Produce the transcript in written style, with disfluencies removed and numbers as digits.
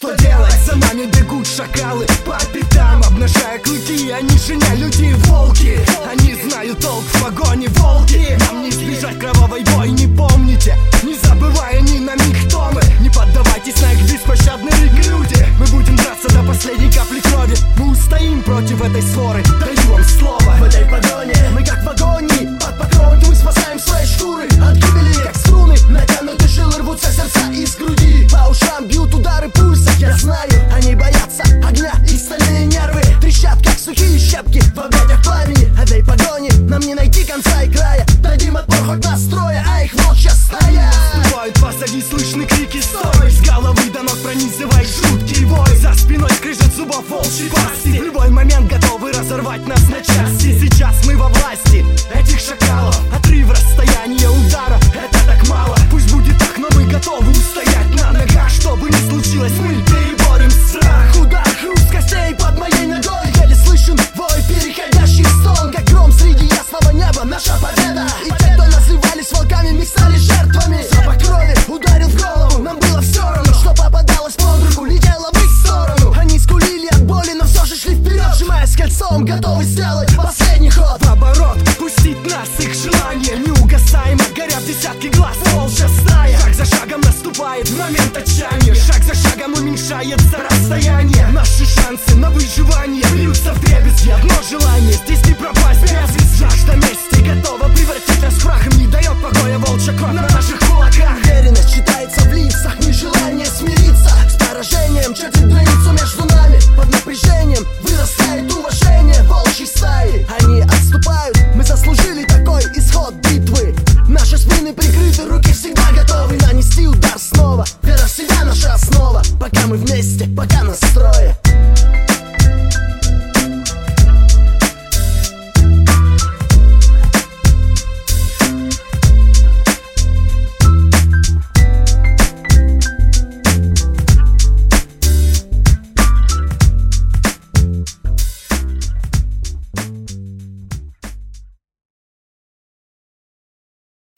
что делать? За нами бегут шакалы по пятам, обнажая клыки. Они же не люди, волки. Они знают толк в погоне, волки. Нам не избежать кровавой бойни, помните, не забывая ни на миг, кто мы. Не поддавайтесь на их беспощадный рык, люди. Мы будем драться до последней капли крови. Мы устоим против этой своры, даю вам слово. В этой погоне мы как в агонии, под покровом мы спасаем свои шкуры от гибели, как струны. Натянуты жилы, рвутся сердца из груди. По ушам бьют удары пульса. Я знаю, они боятся огня, и стальные нервы трещат, как сухие щепки в объятиях пламени. Этой погони нам не найти конца и края. Дадим отпор хоть настроя, а их волчья стая. Наступают посади, слышны крики «Стой!» С головы до ног пронизывает жуткий вой. За спиной скрежет зубов волчьей пасти. В любой момент готовы разорвать нас на части. Сейчас мы во власти этих шакалов. Отрыв расстояния удара, это так мало. Пусть будет так, но мы готовы устоять на ногах. Что бы ни случилось, мы переборем страх. Удар, хруст костей под моей ногой. Еле слышен вой, переходящий в стон, как гром среди ясного неба. Наша победа. И те, кто назывались волками, мы стали жертвами. Запах крови ударил в голову. Нам было все равно, что попадалось под руку, летело в их сторону. Они скулили от боли, но все же шли вперед, сжимаясь кольцом, готовы сделать последний ход. В оборот, пустить нас их желание неугасаемо, горят десятки глаз, волчья стая. Шаг за шагом наступает момент отчаяния. Шаг за шагом уменьшается расстояние. Наши шансы на выживание бьются вдребезги. Одно желание, здесь не пропасть без вести. Жажда мести готова превратить нас в прах. Не дает покоя волчья кровь на наших кулаках. Уверенность читается в лицах, нежелание смириться с поражением чертит границу между нами. Под напряжением вырастает уважение волчьей стаи. Они отступают, мы заслужили такой исход битвы. Наши спины прикрыты, руки всегда готовы нанести удар снова. Вера в себя наша основа, пока мы вместе, пока нас трое.